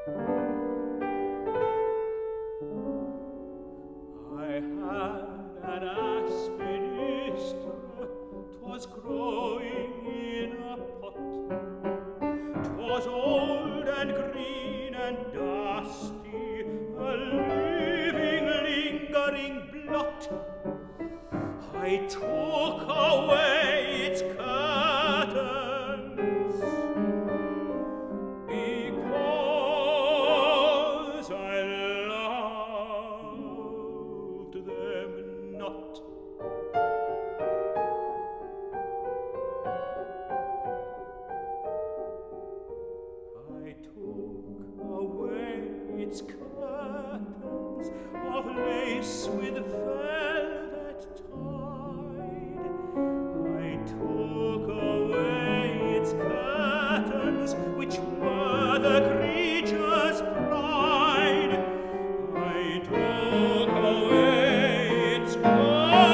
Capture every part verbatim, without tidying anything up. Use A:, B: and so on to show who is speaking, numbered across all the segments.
A: I had an aspidistra, 'twas growing in a pot. 'Twas old and green and dusty, a living, lingering blot. I took away its curtains because I loved them not. I took away its curtains of lace with velvet tied. I took away its curtains, which were the creature's pride. I took away its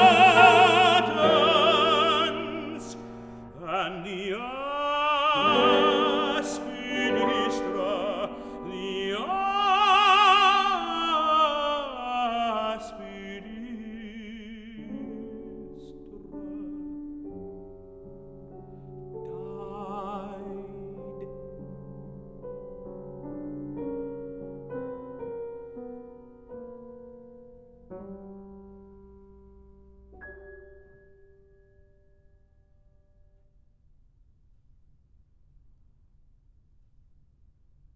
A: curtains, and the earth